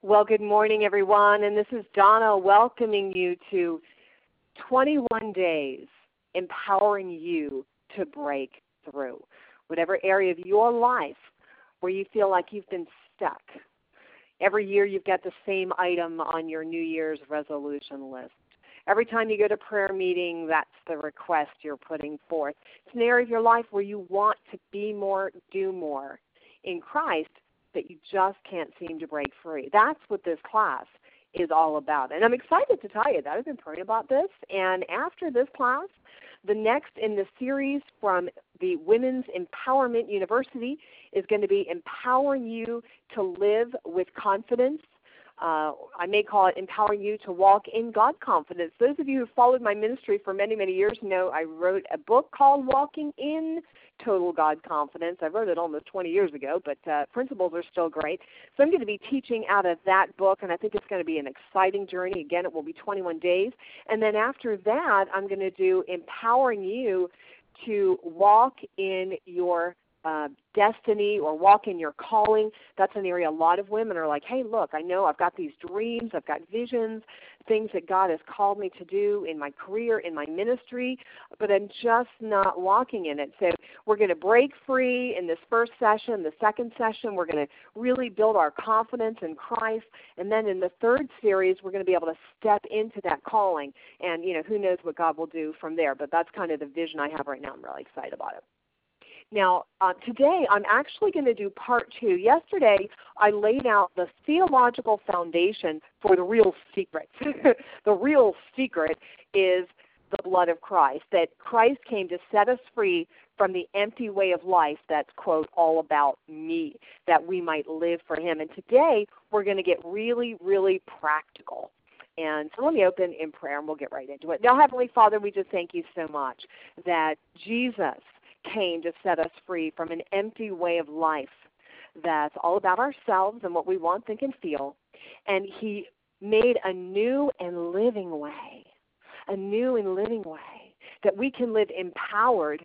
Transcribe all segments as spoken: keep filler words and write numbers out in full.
Well, good morning, everyone, and this is Donna welcoming you to twenty-one days empowering you to break through. Whatever area of your life where you feel like you've been stuck. Every year you've got the same item on your New Year's resolution list. Every time you go to prayer meeting, that's the request you're putting forth. It's an area of your life where you want to be more, do more in Christ, that you just can't seem to break free. That's what this class is all about. And I'm excited to tell you that I've been praying about this. And after this class, the next in the series from the Women's Empowerment University is going to be empowering you to live with confidence. Uh, I may call it empowering you to walk in God confidence. Those of you who followed my ministry for many, many years know I wrote a book called Walking in Total God Confidence. I wrote it almost twenty years ago, but uh, principles are still great. So I'm going to be teaching out of that book, and I think it's going to be an exciting journey. Again, it will be twenty-one days. And then after that, I'm going to do empowering you to walk in your Uh, destiny or walk in your calling. That's an area a lot of women are like, hey, look, I know I've got these dreams, I've got visions, things that God has called me to do in my career, in my ministry, but I'm just not walking in it. So we're going to break free in this first session. The second session, we're going to really build our confidence in Christ. And then in the third series, we're going to be able to step into that calling. And, you know, who knows what God will do from there. But that's kind of the vision I have right now. I'm really excited about it. Now, uh, today I'm actually going to do part two. Yesterday I laid out the theological foundation for the real secret. The real secret is the blood of Christ, that Christ came to set us free from the empty way of life that's, quote, all about me, that we might live for him. And today we're going to get really, really practical. And so let me open in prayer and we'll get right into it. Now, Heavenly Father, we just thank you so much that Jesus came to set us free from an empty way of life that's all about ourselves and what we want, think, and feel. And he made a new and living way, a new and living way that we can live empowered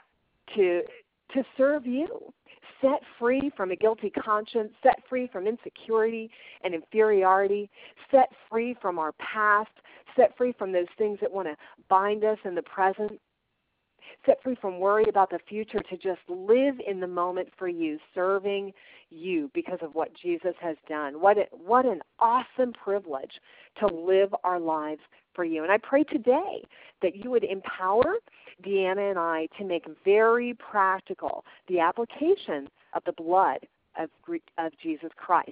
to, to serve you, set free from a guilty conscience, set free from insecurity and inferiority, set free from our past, set free from those things that want to bind us in the present, set free from worry about the future, to just live in the moment for you, serving you because of what Jesus has done. What a, what an awesome privilege to live our lives for you. And I pray today that you would empower Deanna and I to make very practical the application of the blood of, of Jesus Christ.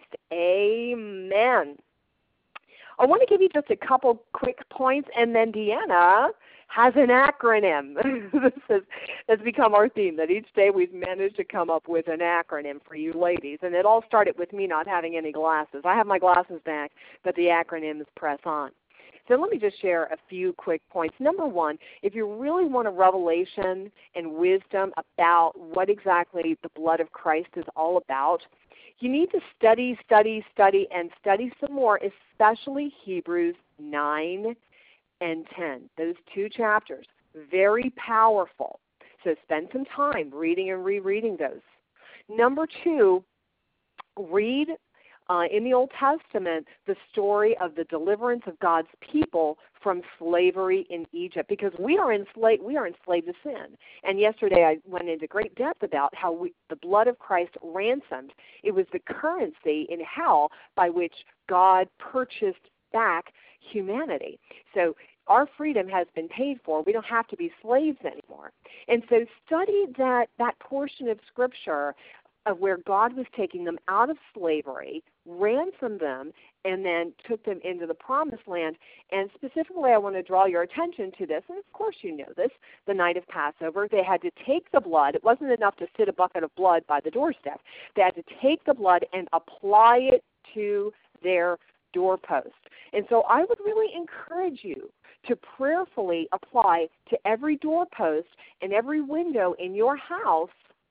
Amen. I want to give you just a couple quick points, and then Deanna has an acronym. This has, has become our theme, that each day we've managed to come up with an acronym for you ladies. And it all started with me not having any glasses. I have my glasses back, but the acronym is PRESS ON. So let me just share a few quick points. Number one, if you really want a revelation and wisdom about what exactly the blood of Christ is all about, you need to study, study, study, and study some more, especially Hebrews nine and ten. Those two chapters, very powerful. So spend some time reading and rereading those. Number two, read uh, in the Old Testament the story of the deliverance of God's people from slavery in Egypt, because we are enslaved, we are enslaved to sin. And yesterday I went into great depth about how we, the blood of Christ ransomed. It was the currency in hell by which God purchased back humanity. So our freedom has been paid for. We don't have to be slaves anymore. And so study that, that portion of Scripture of where God was taking them out of slavery, ransomed them, and then took them into the promised land. And specifically, I want to draw your attention to this, and of course you know this, the night of Passover. They had to take the blood. It wasn't enough to sit a bucket of blood by the doorstep. They had to take the blood and apply it to their doorpost. And so I would really encourage you to prayerfully apply to every doorpost and every window in your house,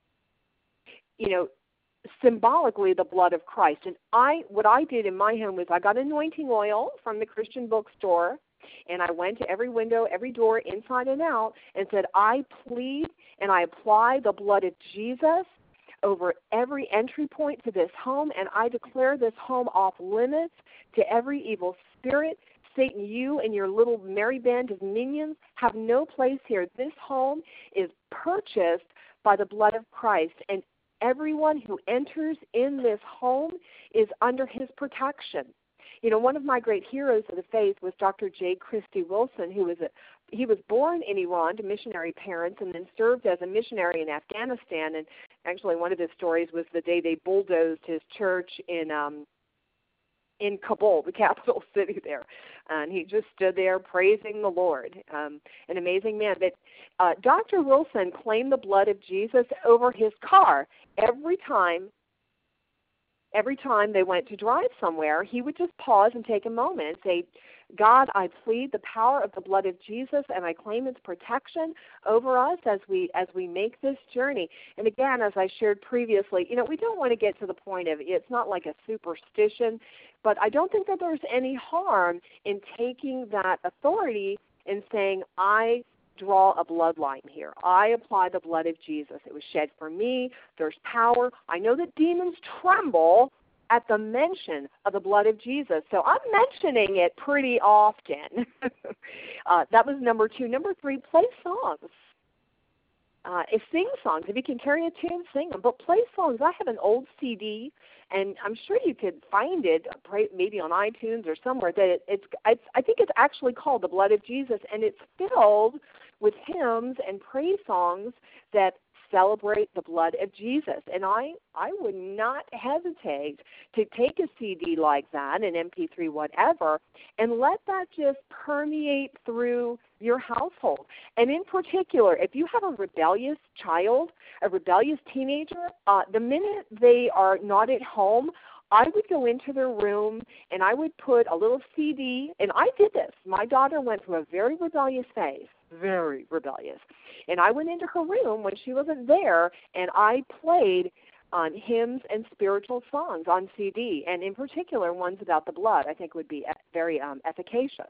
you know, symbolically the blood of Christ. And I, what I did in my home was I got anointing oil from the Christian bookstore, and I went to every window, every door, inside and out, and said, I plead and I apply the blood of Jesus over every entry point to this home, and I declare this home off limits to every evil spirit. Satan, you and your little merry band of minions have no place here. This home is purchased by the blood of Christ, and everyone who enters in this home is under his protection. You know, one of my great heroes of the faith was Doctor J. Christy Wilson, who was a he was born in Iran to missionary parents and then served as a missionary in Afghanistan. And actually, one of his stories was the day they bulldozed his church in um, in Kabul, the capital city there. And he just stood there praising the Lord. Um, an amazing man. But uh, Doctor Wilson claimed the blood of Jesus over his car every time. Every time they went to drive somewhere, he would just pause and take a moment and say, God, I plead the power of the blood of Jesus, and I claim its protection over us as we as we make this journey. And again, as I shared previously, you know, we don't want to get to the point of it's not like a superstition, but I don't think that there's any harm in taking that authority and saying, I draw a bloodline here. I apply the blood of Jesus. It was shed for me. There's power. I know that demons tremble at the mention of the blood of Jesus. So I'm mentioning it pretty often. uh, that was number two. Number three, play songs. Uh, sing songs. If you can carry a tune, sing them. But play songs. I have an old C D, and I'm sure you could find it maybe on iTunes or somewhere. That it, it's, it's, I think it's actually called The Blood of Jesus, and it's filled with hymns and praise songs that celebrate the blood of Jesus. And I, I would not hesitate to take a C D like that, an M P three, whatever, and let that just permeate through your household. And in particular, if you have a rebellious child, a rebellious teenager, uh, the minute they are not at home, I would go into their room and I would put a little C D, and I did this. My daughter went through a very rebellious phase, very rebellious. And I went into her room when she wasn't there, and I played on hymns and spiritual songs on C D, and in particular ones about the blood I think would be very um, efficacious.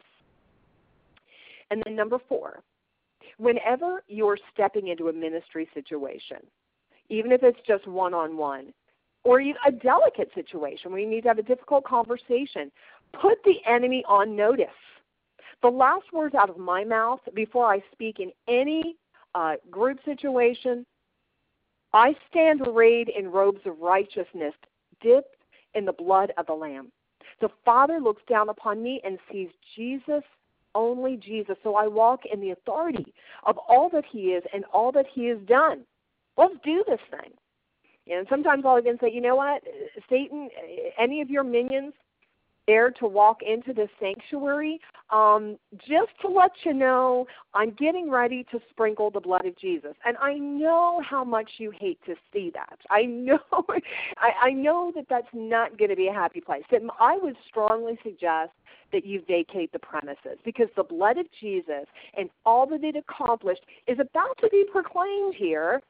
And then number four, whenever you're stepping into a ministry situation, even if it's just one-on-one, or a delicate situation where you need to have a difficult conversation, put the enemy on notice. The last words out of my mouth before I speak in any uh, group situation, I stand arrayed in robes of righteousness, dipped in the blood of the Lamb. The Father looks down upon me and sees Jesus, only Jesus. So I walk in the authority of all that he is and all that he has done. Let's do this thing. And sometimes I'll even say, you know what, Satan, any of your minions dare to walk into this sanctuary, um, just to let you know, I'm getting ready to sprinkle the blood of Jesus. And I know how much you hate to see that. I know, I, I know that that's not going to be a happy place. And I would strongly suggest that you vacate the premises, because the blood of Jesus and all that it accomplished is about to be proclaimed here.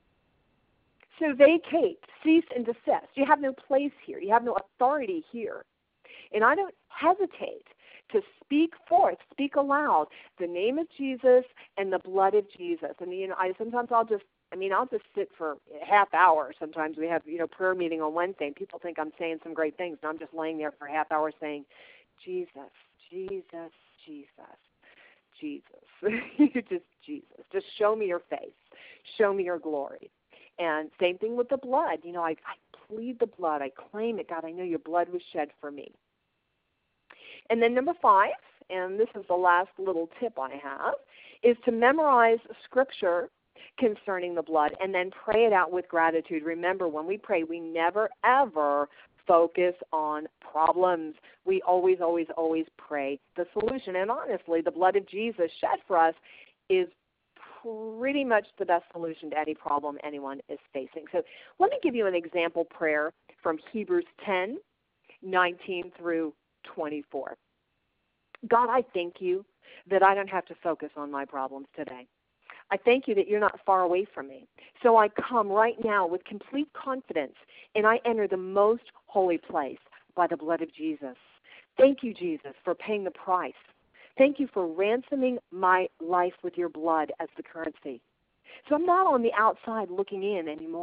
So vacate, cease and desist. You have no place here. You have no authority here. And I don't hesitate to speak forth, speak aloud, the name of Jesus and the blood of Jesus. And, you know, I sometimes I'll just, I mean, I'll just sit for a half hour. Sometimes we have, you know, prayer meeting on Wednesday, and people think I'm saying some great things, and I'm just laying there for a half hour saying, Jesus, Jesus, Jesus, Jesus. Just Jesus. Just show me your face. Show me your glory. And same thing with the blood. You know, I, I plead the blood. I claim it. God, I know your blood was shed for me. And then number five, and this is the last little tip I have, is to memorize scripture concerning the blood and then pray it out with gratitude. Remember, when we pray, we never, ever focus on problems. We always, always, always pray the solution. And honestly, the blood of Jesus shed for us is pretty much the best solution to any problem anyone is facing. So let me give you an example prayer from Hebrews ten, nineteen through twenty-four. God, I thank you that I don't have to focus on my problems today. I thank you that you're not far away from me. So I come right now with complete confidence, and I enter the most holy place by the blood of Jesus. Thank you, Jesus, for paying the price. Thank you for ransoming my life with your blood as the currency. So I'm not on the outside looking in anymore.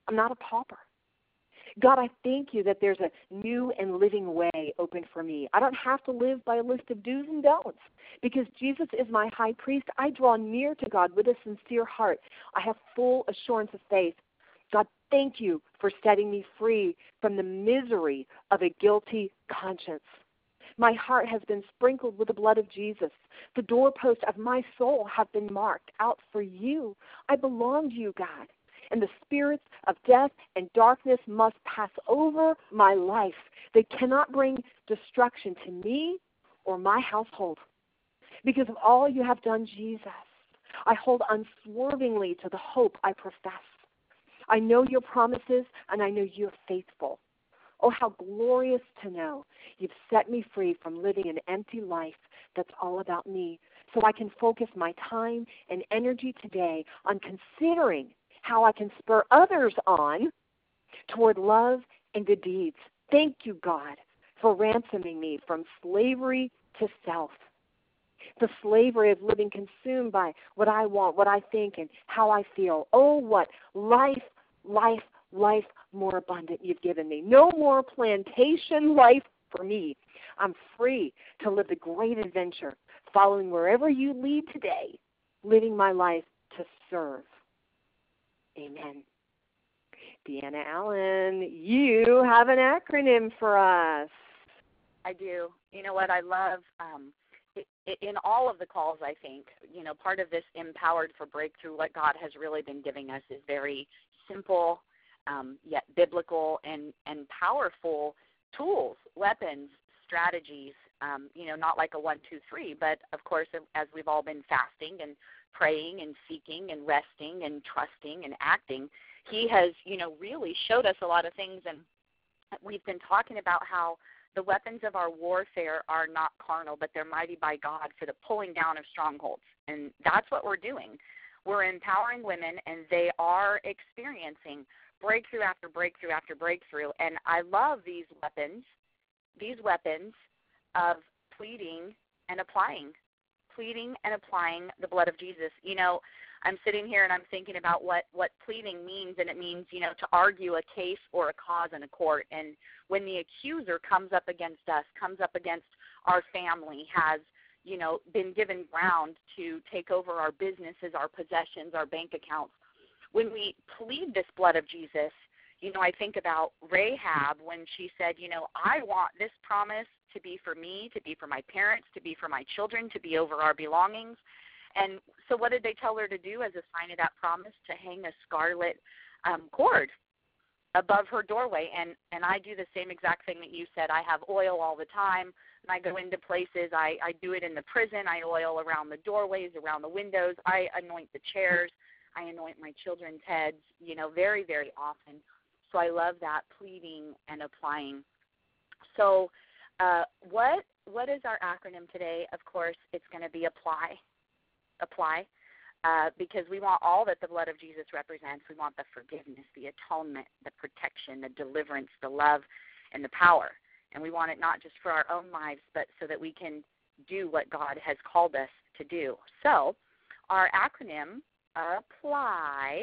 I'm not a pauper. God, I thank you that there's a new and living way open for me. I don't have to live by a list of do's and don'ts because Jesus is my high priest. I draw near to God with a sincere heart. I have full assurance of faith. God, thank you for setting me free from the misery of a guilty conscience. My heart has been sprinkled with the blood of Jesus. The doorposts of my soul have been marked out for you. I belong to you, God. And the spirits of death and darkness must pass over my life. They cannot bring destruction to me or my household. Because of all you have done, Jesus, I hold unswervingly to the hope I profess. I know your promises, and I know you're faithful. Oh, how glorious to know you've set me free from living an empty life that's all about me, so I can focus my time and energy today on considering how I can spur others on toward love and good deeds. Thank you, God, for ransoming me from slavery to self, the slavery of living consumed by what I want, what I think, and how I feel. Oh, what life, life, life more abundant you've given me. No more plantation life for me. I'm free to live the great adventure, following wherever you lead today, living my life to serve. Amen. Deanna Allen, you have an acronym for us. I do. You know what I love? Um, it, it, in all of the calls, I think, you know, part of this Empowered for Breakthrough, what God has really been giving us is very simple, um, yet biblical and, and powerful tools, weapons, strategies, um, you know, not like a one, two, three, but of course, as we've all been fasting and praying and seeking and resting and trusting and acting, he has, you know, really showed us a lot of things. And we've been talking about how the weapons of our warfare are not carnal, but they're mighty by God for the pulling down of strongholds. And that's what we're doing. We're empowering women, and they are experiencing breakthrough after breakthrough after breakthrough. And I love these weapons, these weapons of pleading and applying. pleading and applying the blood of Jesus. You know, I'm sitting here and I'm thinking about what, what pleading means, and it means, you know, to argue a case or a cause in a court. And when the accuser comes up against us, comes up against our family, has, you know, been given ground to take over our businesses, our possessions, our bank accounts, when we plead this blood of Jesus, you know, I think about Rahab when she said, you know, I want this promise to be for me, to be for my parents, to be for my children, to be over our belongings. And so what did they tell her to do as a sign of that promise? To hang a scarlet um, cord above her doorway. And, and I do the same exact thing that you said. I have oil all the time. When I go into places, I, I do it in the prison. I oil around the doorways, around the windows. I anoint the chairs. I anoint my children's heads, you know, very, very often. So I love that, pleading and applying. So uh, what what is our acronym today? Of course, it's going to be apply, apply, uh, because we want all that the blood of Jesus represents. We want the forgiveness, the atonement, the protection, the deliverance, the love, and the power. And we want it not just for our own lives, but so that we can do what God has called us to do. So our acronym, apply,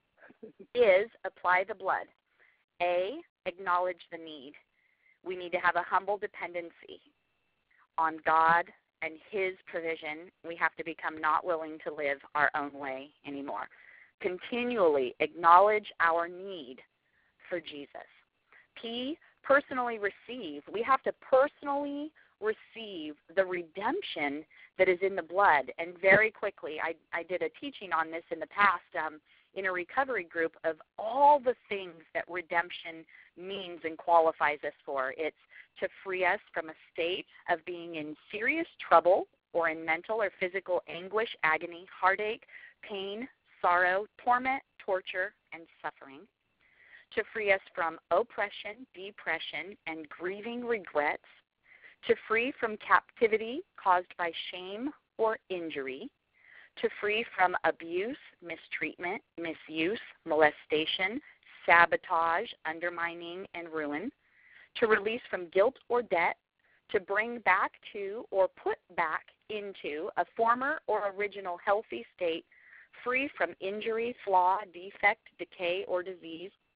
is apply the blood. A, acknowledge the need. We need to have a humble dependency on God and his provision. We have to become not willing to live our own way anymore. Continually acknowledge our need for Jesus. P, personally receive. We have to personally receive the redemption that is in the blood. And very quickly, I, I did a teaching on this in the past, um, in a recovery group, of all the things that redemption means and qualifies us for. It's to free us from a state of being in serious trouble or in mental or physical anguish, agony, heartache, pain, sorrow, torment, torture, and suffering. To free us from oppression, depression, and grieving regrets. To free from captivity caused by shame or injury. To free from abuse, mistreatment, misuse, molestation, sabotage, undermining, and ruin. To release from guilt or debt. To bring back to or put back into a former or original healthy state, free from injury, flaw, defect, decay, or disease.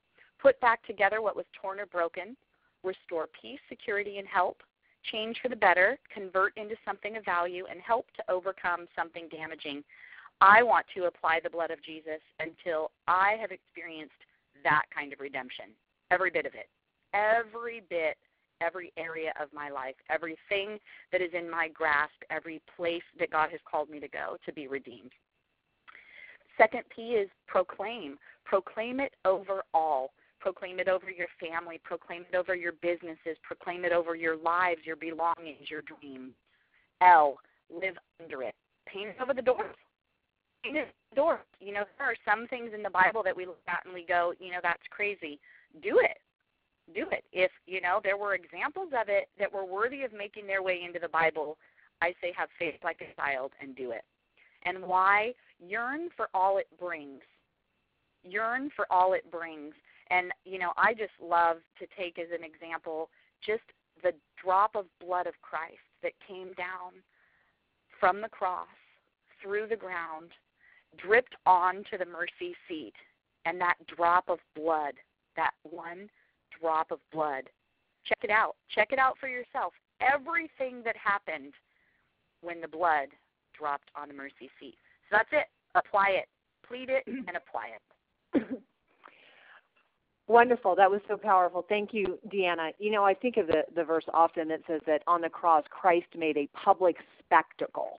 put back together what was torn or broken, restore peace, security, and help, change for the better, convert into something of value, and help to overcome something damaging. I want to apply the blood of Jesus until I have experienced that kind of redemption, every bit of it, every bit, every area of my life, everything that is in my grasp, every place that God has called me to go to be redeemed. Second P is proclaim. Proclaim it over all. Proclaim it over your family. Proclaim it over your businesses. Proclaim it over your lives, your belongings, your dreams. L, live under it. Paint it over the doors. Paint it over the doors. You know, there are some things in the Bible that we look at and we go, you know, that's crazy. Do it. Do it. If, you know, there were examples of it that were worthy of making their way into the Bible, I say have faith like a child and do it. And why? Yearn for all it brings. Yearn for all it brings. And, you know, I just love to take as an example just the drop of blood of Christ that came down from the cross, through the ground, dripped onto the mercy seat. And that drop of blood, that one drop of blood. Check it out. Check it out for yourself. Everything that happened when the blood dropped on the mercy seat. So that's it. Apply it. Plead it and apply it. Wonderful. That was so powerful. Thank you, Deanna. You know, I think of the, the verse often that says that on the cross, Christ made a public spectacle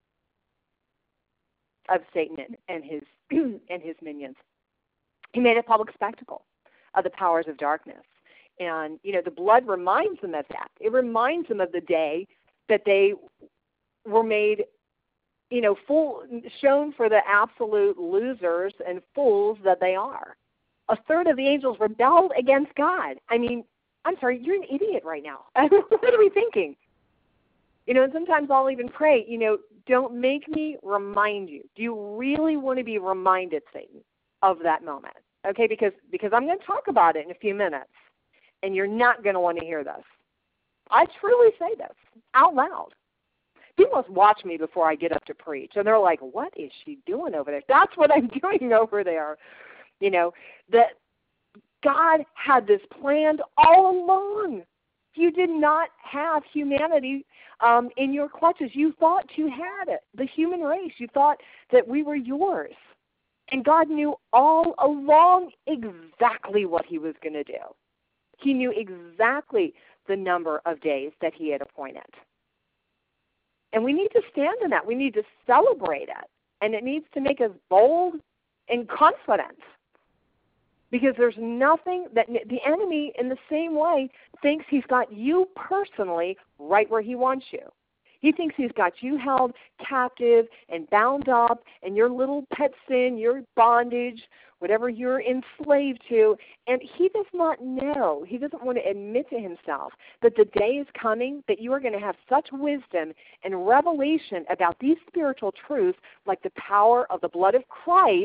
of Satan and his and his minions. He made a public spectacle of the powers of darkness. And, you know, the blood reminds them of that. It reminds them of the day that they were made, you know, full, shown for the absolute losers and fools that they are. A third of the angels rebelled against God. I mean, I'm sorry, you're an idiot right now. What are we thinking? You know, and sometimes I'll even pray, you know, don't make me remind you. Do you really want to be reminded, Satan, of that moment? Okay, because, because I'm going to talk about it in a few minutes, and you're not going to want to hear this. I truly say this out loud. People must watch me before I get up to preach, and they're like, what is she doing over there? That's what I'm doing over there. You know, that God had this planned all along. You did not have humanity um, in your clutches. You thought you had it, the human race. You thought that we were yours. And God knew all along exactly what he was going to do. He knew exactly the number of days that he had appointed. And we need to stand in that. We need to celebrate it. And it needs to make us bold and confident. Because there's nothing that the enemy, in the same way, thinks he's got you personally right where he wants you. He thinks he's got you held captive and bound up, and your little pet sin, your bondage, whatever you're enslaved to, and he does not know, he doesn't want to admit to himself that the day is coming that you are going to have such wisdom and revelation about these spiritual truths, like the power of the blood of Christ,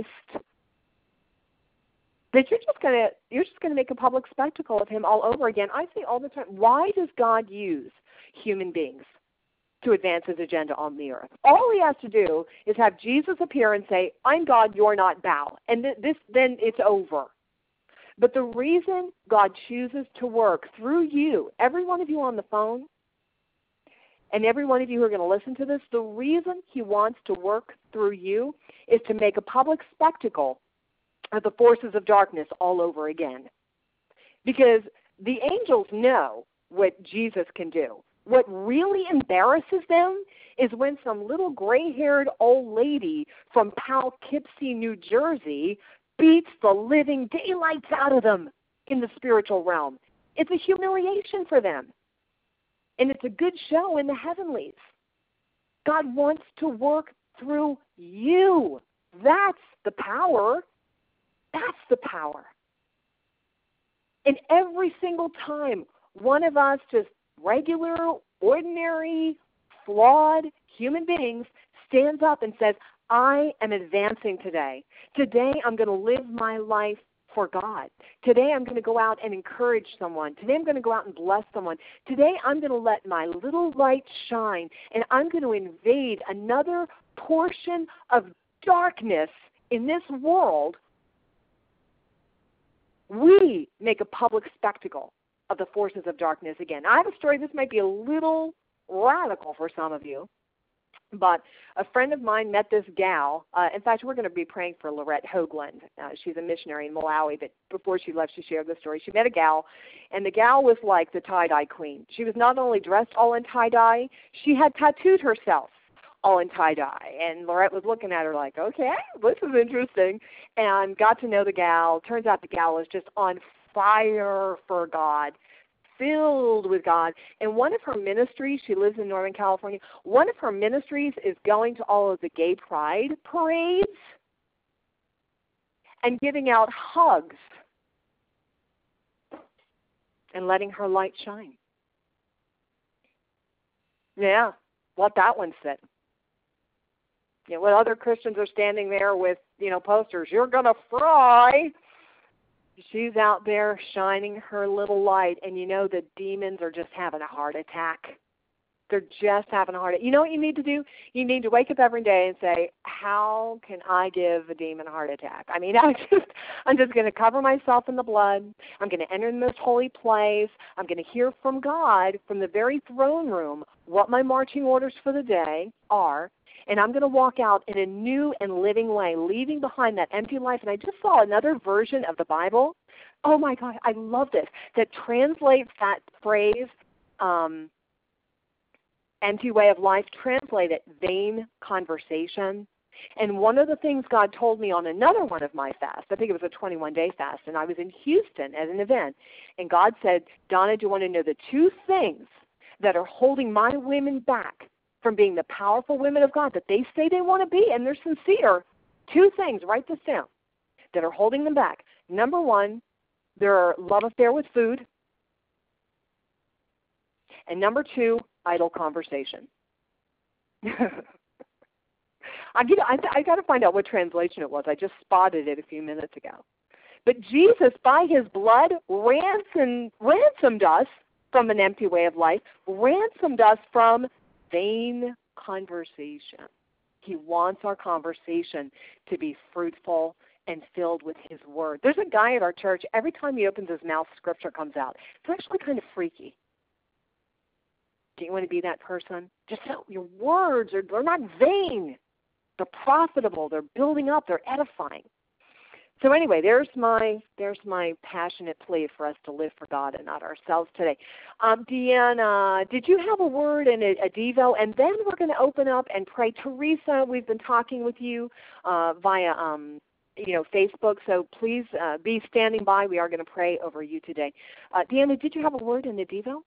that you're just going to you're just going to make a public spectacle of him all over again. I say all the time, why does God use human beings to advance his agenda on the earth? All he has to do is have Jesus appear and say, I'm God, you're not, bow. And th- this then it's over. But the reason God chooses to work through you, every one of you on the phone, and every one of you who are going to listen to this, the reason he wants to work through you is to make a public spectacle of the forces of darkness all over again. Because the angels know what Jesus can do. What really embarrasses them is when some little gray-haired old lady from Poughkeepsie, New Jersey, beats the living daylights out of them in the spiritual realm. It's a humiliation for them. And it's a good show in the heavenlies. God wants to work through you. That's the power. That's the power. And every single time one of us, just regular, ordinary, flawed human beings, stands up and says, I am advancing today. Today I'm going to live my life for God. Today I'm going to go out and encourage someone. Today I'm going to go out and bless someone. Today I'm going to let my little light shine, and I'm going to invade another portion of darkness in this world we make a public spectacle of the forces of darkness again. I have a story. This might be a little radical for some of you, but a friend of mine met this gal. Uh, in fact, we're going to be praying for Lorette Hoagland. Uh, she's a missionary in Malawi, but before she left, she shared the story. She met a gal, and the gal was like the tie-dye queen. She was not only dressed all in tie-dye, she had tattooed herself all in tie-dye. And Lorette was looking at her like, okay, this is interesting, and got to know the gal. Turns out the gal is just on fire for God, filled with God. And one of her ministries, she lives in Northern California, one of her ministries is going to all of the gay pride parades and giving out hugs and letting her light shine. Yeah, let that one sit. You know, when other Christians are standing there with, you know, posters, you're going to fry, she's out there shining her little light, and you know the demons are just having a heart attack. They're just having a heart attack. You know what you need to do? You need to wake up every day and say, how can I give a demon a heart attack? I mean, I just, I'm just going to cover myself in the blood. I'm going to enter in this holy place. I'm going to hear from God from the very throne room what my marching orders for the day are. And I'm going to walk out in a new and living way, leaving behind that empty life. And I just saw another version of the Bible. Oh, my God, I love this, that translates that phrase, um, empty way of life, translate it, vain conversation. And one of the things God told me on another one of my fasts, I think it was a twenty-one day fast, and I was in Houston at an event, and God said, Donna, do you want to know the two things that are holding my women back from being the powerful women of God that they say they want to be, and they're sincere? Two things, write this down, that are holding them back. Number one, their love affair with food. And number two, idle conversation. I, get, I, I got to find out what translation it was. I just spotted it a few minutes ago. But Jesus, by his blood, ransomed, ransomed us from an empty way of life, ransomed us from vain conversation. He wants our conversation to be fruitful and filled with his word. There's a guy at our church, every time he opens his mouth, scripture comes out. It's actually kind of freaky. Do you want to be that person? Just so your words are they're not vain. They're profitable. They're building up. They're edifying. So anyway, there's my there's my passionate plea for us to live for God and not ourselves today. Um, Deanna, did you have a word and a, a Devo? And then we're going to open up and pray. Teresa, we've been talking with you uh, via um, you know Facebook, so please uh, be standing by. We are going to pray over you today. Uh, Deanna, did you have a word and a Devo?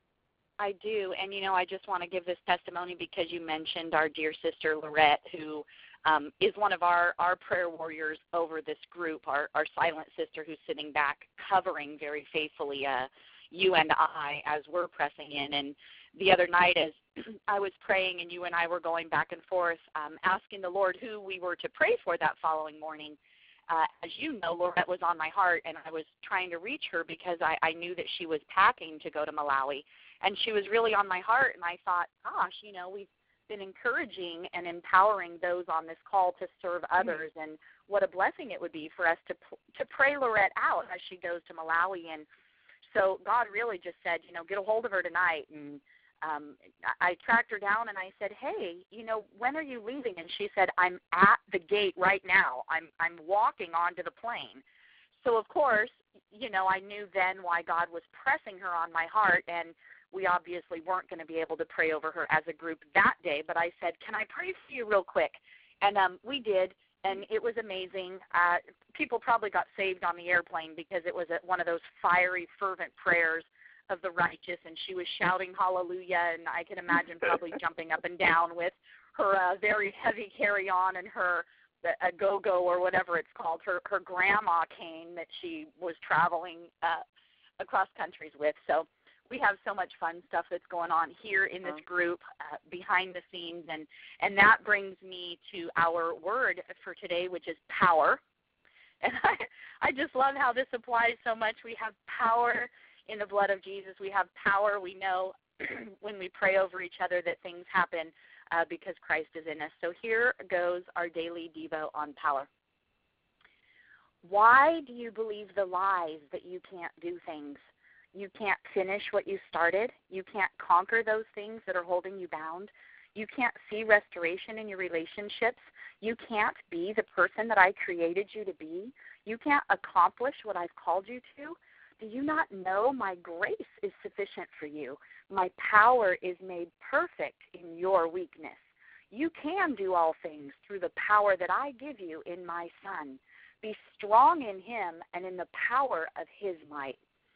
I do, and you know, I just want to give this testimony because you mentioned our dear sister Lorette, who um, is one of our, our prayer warriors over this group, our, our silent sister who's sitting back covering very faithfully uh, you and I as we're pressing in. And the other night as I was praying and you and I were going back and forth, um, asking the Lord who we were to pray for that following morning, Uh, as you know, Lorette was on my heart, and I was trying to reach her because I, I knew that she was packing to go to Malawi. And she was really on my heart, and I thought, gosh, you know, we've been encouraging and empowering those on this call to serve others, and what a blessing it would be for us to to pray Lorette out as she goes to Malawi. And so God really just said, you know, get a hold of her tonight. And um, I tracked her down, and I said, hey, you know, when are you leaving? And she said, I'm at the gate right now. I'm I'm walking onto the plane. So, of course, you know, I knew then why God was pressing her on my heart, and we obviously weren't going to be able to pray over her as a group that day, but I said, can I pray for you real quick? And um, we did, and it was amazing. Uh, people probably got saved on the airplane because it was a, one of those fiery, fervent prayers of the righteous, and she was shouting hallelujah, and I can imagine probably jumping up and down with her uh, very heavy carry-on and her a go-go or whatever it's called, her, her grandma cane that she was traveling uh, across countries with. So we have so much fun stuff that's going on here in this group uh, behind the scenes, and, and that brings me to our word for today, which is power. And I, I just love how this applies so much. We have power in the blood of Jesus. We have power. We know when we pray over each other that things happen uh, because Christ is in us. So here goes our daily Devo on power. Why do you believe the lies that you can't do things? You can't finish what you started. You can't conquer those things that are holding you bound. You can't see restoration in your relationships. You can't be the person that I created you to be. You can't accomplish what I've called you to. Do you not know my grace is sufficient for you? My power is made perfect in your weakness. You can do all things through the power that I give you in my Son. Be strong in him and in the power of his might.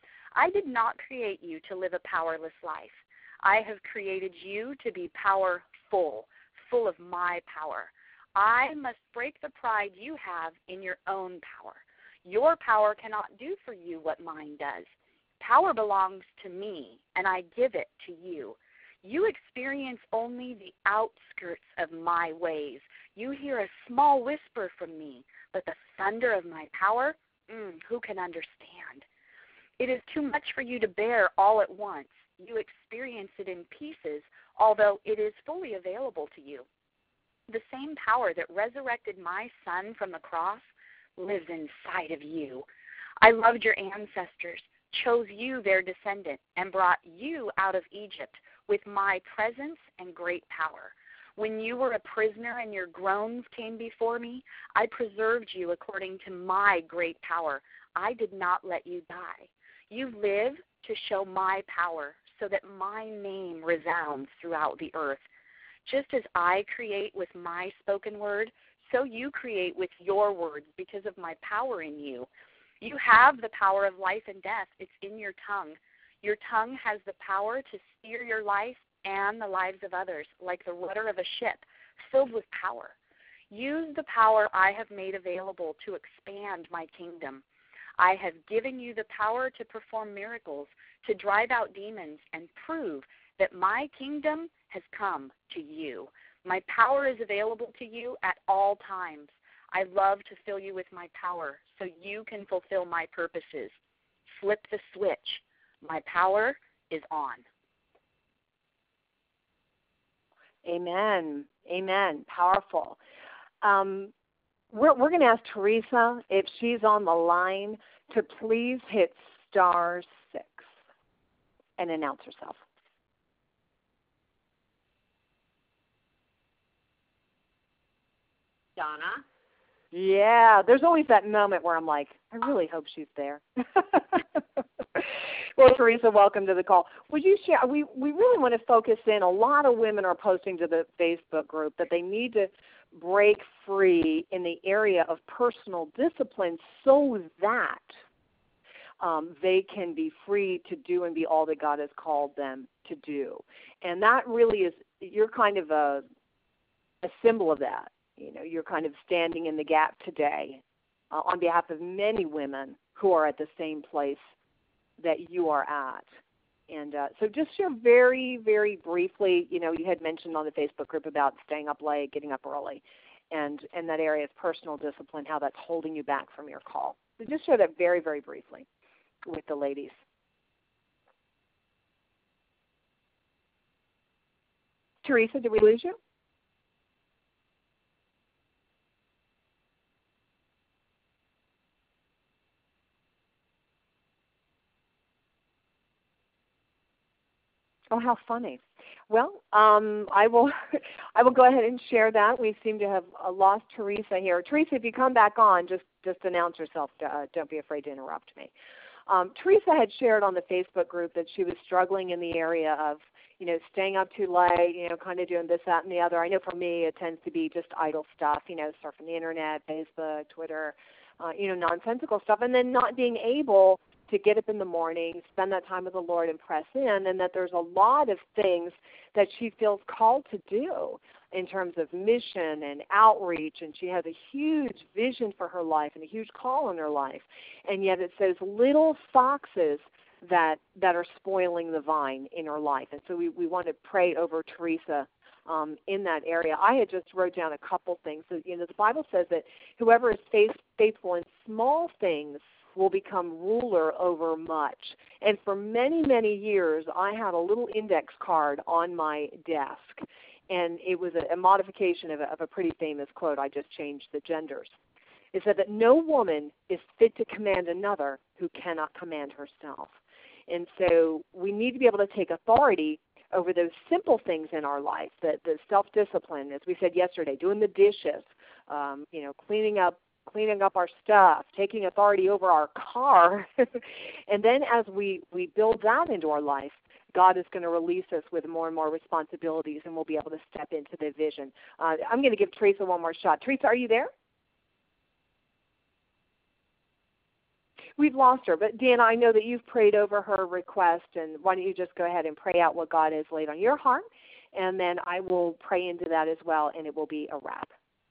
I did not create you to live a powerless life. I have created you to be powerful, full of my power. I must break the pride you have in your own power. Your power cannot do for you what mine does. Power belongs to me, and I give it to you. You experience only the outskirts of my ways. You hear a small whisper from me, but the thunder of my power, mm, who can understand? It is too much for you to bear all at once. You experience it in pieces, although it is fully available to you. The same power that resurrected my Son from the cross lives inside of you. I loved your ancestors, chose you their descendant, and brought you out of Egypt with my presence and great power. When you were a prisoner and your groans came before me, I preserved you according to my great power. I did not let you die. You live to show my power so that my name resounds throughout the earth. Just as I create with my spoken word, so you create with your words because of my power in you. You have the power of life and death. It's in your tongue. Your tongue has the power to steer your life and the lives of others like the rudder of a ship filled with power. Use the power I have made available to expand my kingdom. I have given you the power to perform miracles, to drive out demons, and prove that my kingdom has come to you. My power is available to you at all times. I love to fill you with my power so you can fulfill my purposes. Flip the switch. My power is on. Amen. Amen. Powerful. Um, we're we're going to ask Teresa, if she's on the line, to please hit star six and announce herself. Donna? Yeah, there's always that moment where I'm like, I really hope she's there. Well, Teresa, welcome to the call. Would you share, we, we really want to focus in, a lot of women are posting to the Facebook group that they need to break free in the area of personal discipline so that um, they can be free to do and be all that God has called them to do. And that really is, you're kind of a, a symbol of that. You know, you're kind of standing in the gap today uh, on behalf of many women who are at the same place that you are at. And uh, so just share very, very briefly, you know, you had mentioned on the Facebook group about staying up late, getting up early, and, and that area of personal discipline, how that's holding you back from your call. So just share that very, very briefly with the ladies. Teresa, did we lose you? Oh, how funny. Well, um, I will I will go ahead and share that. We seem to have uh, lost Teresa here. Teresa, if you come back on, just, just announce yourself. Uh, don't be afraid to interrupt me. Um, Teresa had shared on the Facebook group that she was struggling in the area of, you know, staying up too late, you know, kind of doing this, that, and the other. I know for me it tends to be just idle stuff, you know, surfing the Internet, Facebook, Twitter, uh, you know, nonsensical stuff, and then not being able to get up in the morning, spend that time with the Lord and press in, and that there's a lot of things that she feels called to do in terms of mission and outreach, and she has a huge vision for her life and a huge call in her life, and yet it says little foxes that that are spoiling the vine in her life. And so we, we want to pray over Teresa um, in that area. I had just wrote down a couple things. So, you know, the Bible says that whoever is faith, faithful in small things will become ruler over much. And for many, many years, I had a little index card on my desk, and it was a, a modification of a, of a pretty famous quote. I just changed the genders. It said that no woman is fit to command another who cannot command herself. And so we need to be able to take authority over those simple things in our life, the, the self-discipline, as we said yesterday, doing the dishes, um, you know, cleaning up cleaning up our stuff, taking authority over our car. And then as we, we build that into our life, God is going to release us with more and more responsibilities, and we'll be able to step into the vision. Uh, I'm going to give Teresa one more shot. Teresa, are you there? We've lost her, but Deanna, I know that you've prayed over her request, and why don't you just go ahead and pray out what God has laid on your heart, and then I will pray into that as well, and it will be a wrap.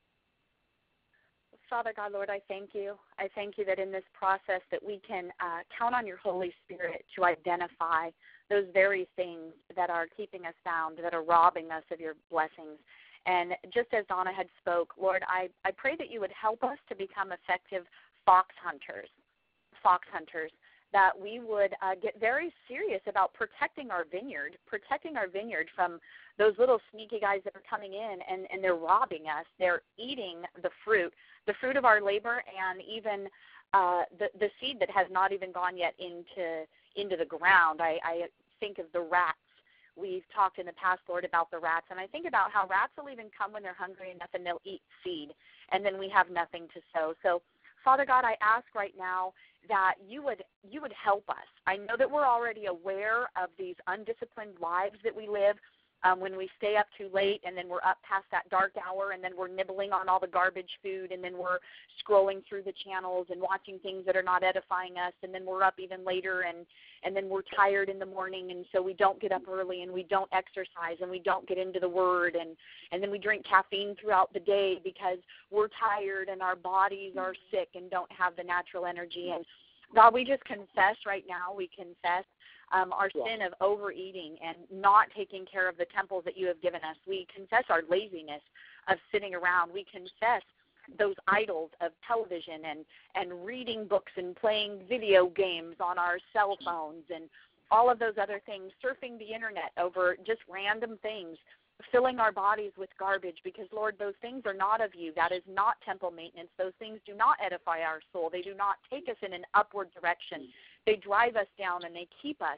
Father God, Lord, I thank you. I thank you that in this process that we can uh, count on your Holy Spirit to identify those very things that are keeping us bound, that are robbing us of your blessings. And just as Donna had spoke, Lord, I, I pray that you would help us to become effective fox hunters, fox hunters, that we would uh, get very serious about protecting our vineyard, protecting our vineyard from those little sneaky guys that are coming in and, and they're robbing us. They're eating the fruit, the fruit of our labor, and even uh, the, the seed that has not even gone yet into into the ground. I, I think of the rats. We've talked in the past, Lord, about the rats, and I think about how rats will even come when they're hungry enough and they'll eat seed, and then we have nothing to sow. So, Father God, I ask right now that you would you would help us. I know that we're already aware of these undisciplined lives that we live um, when we stay up too late, and then we're up past that dark hour, and then we're nibbling on all the garbage food, and then we're scrolling through the channels and watching things that are not edifying us, and then we're up even later, and, and then we're tired in the morning, and so we don't get up early, and we don't exercise, and we don't get into the Word, and, and then we drink caffeine throughout the day because we're tired and our bodies are sick and don't have the natural energy. And God, we just confess right now, we confess um, our yeah. sin of overeating and not taking care of the temples that you have given us. We confess our laziness of sitting around. We confess those idols of television and, and reading books and playing video games on our cell phones and all of those other things, surfing the internet over just random things, filling our bodies with garbage because, Lord, those things are not of you. That is not temple maintenance. Those things do not edify our soul. They do not take us in an upward direction. They drive us down, and they keep us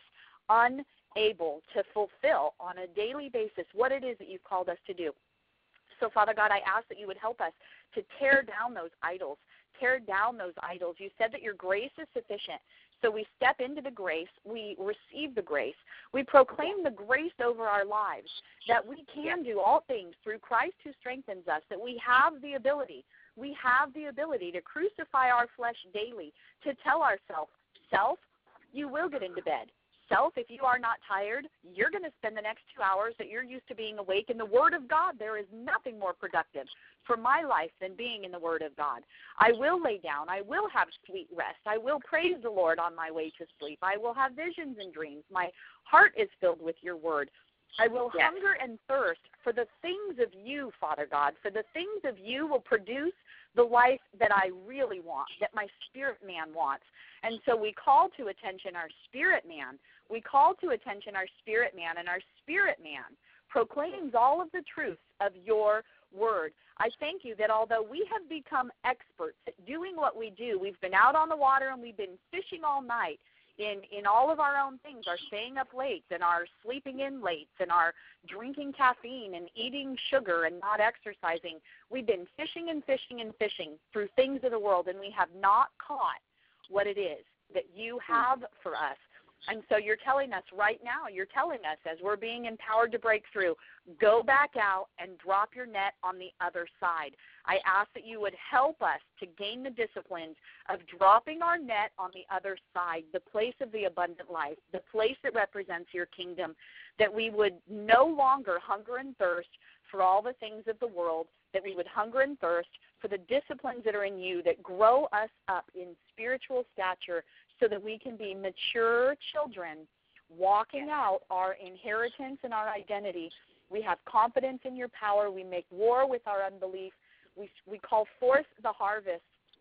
unable to fulfill on a daily basis what it is that you've called us to do. So, Father God, I ask that you would help us to tear down those idols, tear down those idols. You said that your grace is sufficient. So we step into the grace, we receive the grace, we proclaim the grace over our lives, that we can do all things through Christ who strengthens us, that we have the ability, we have the ability to crucify our flesh daily, to tell ourselves, self, you will get into bed. Self, if you are not tired, you're going to spend the next two hours that you're used to being awake in the Word of God. There is nothing more productive for my life than being in the Word of God. I will lay down. I will have sweet rest. I will praise the Lord on my way to sleep. I will have visions and dreams. My heart is filled with your Word. I will yes. hunger and thirst for the things of you, Father God, for the things of you will produce the life that I really want, that my spirit man wants. And so we call to attention our spirit man. We call to attention our spirit man, and our spirit man proclaims all of the truths of your word. I thank you that although we have become experts at doing what we do, we've been out on the water and we've been fishing all night in, in all of our own things, our staying up late and our sleeping in late and our drinking caffeine and eating sugar and not exercising. We've been fishing and fishing and fishing through things of the world, and we have not caught what it is that you have for us. And so you're telling us right now, you're telling us as we're being empowered to break through, go back out and drop your net on the other side. I ask that you would help us to gain the disciplines of dropping our net on the other side, the place of the abundant life, the place that represents your kingdom, that we would no longer hunger and thirst for all the things of the world, that we would hunger and thirst for the disciplines that are in you that grow us up in spiritual stature so that we can be mature children walking out our inheritance and our identity. We have confidence in your power. We make war with our unbelief. We, we call forth the harvest.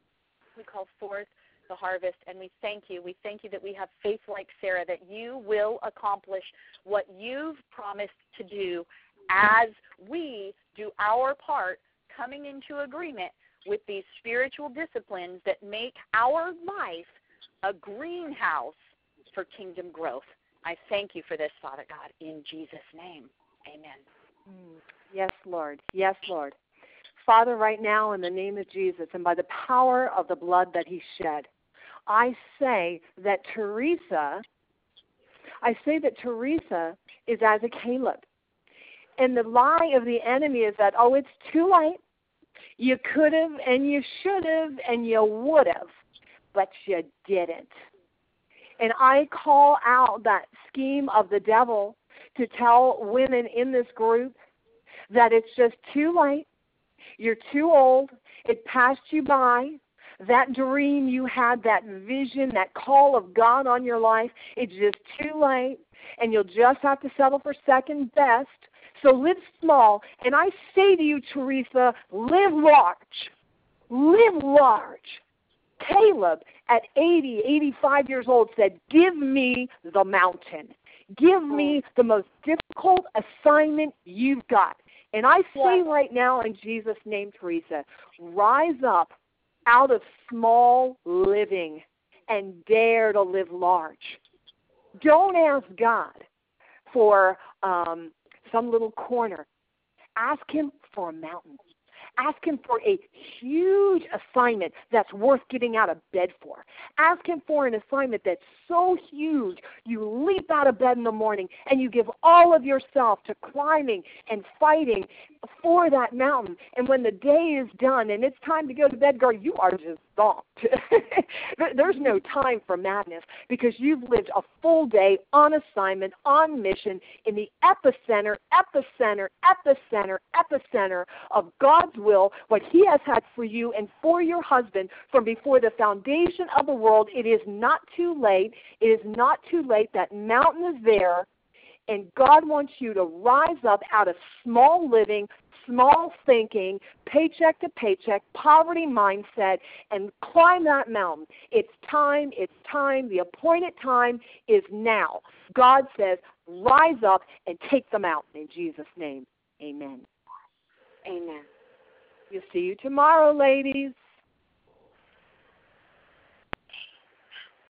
We call forth the harvest, and we thank you. We thank you that we have faith like Sarah, that you will accomplish what you've promised to do as we do our part, coming into agreement with these spiritual disciplines that make our life a greenhouse for kingdom growth. I thank you for this, Father God, in Jesus' name. Amen. Yes, Lord. Yes, Lord. Father, right now in the name of Jesus and by the power of the blood that he shed, I say that Teresa, I say that Teresa is as a Caleb. And the lie of the enemy is that, oh, it's too late. You could have and you should have and you would have, but you didn't. And I call out that scheme of the devil to tell women in this group that it's just too late. You're too old. It passed you by. That dream you had, that vision, that call of God on your life, it's just too late. And you'll just have to settle for second best. So live small. And I say to you, Teresa, live large. Live large. Caleb, at eighty, eighty-five years old, said, give me the mountain. Give me the most difficult assignment you've got. And I say right now in Jesus' name, Teresa, rise up out of small living and dare to live large. Don't ask God for um, some little corner. Ask him for a mountain. Ask him for a huge assignment that's worth getting out of bed for. Ask him for an assignment that's so huge you leap out of bed in the morning and you give all of yourself to climbing and fighting for that mountain. And when the day is done and it's time to go to bed, girl, you are just stomped. There's no time for madness because you've lived a full day on assignment, on mission, in the epicenter, epicenter, epicenter, epicenter of God's will, what he has had for you and for your husband from before the foundation of the world. It is not too late. It is not too late. That mountain is there, and God wants you to rise up out of small living, small thinking, paycheck to paycheck, poverty mindset, and climb that mountain. It's time, it's time, the appointed time is now. God says, rise up and take the mountain in Jesus' name. Amen. Amen. We'll see you tomorrow, ladies.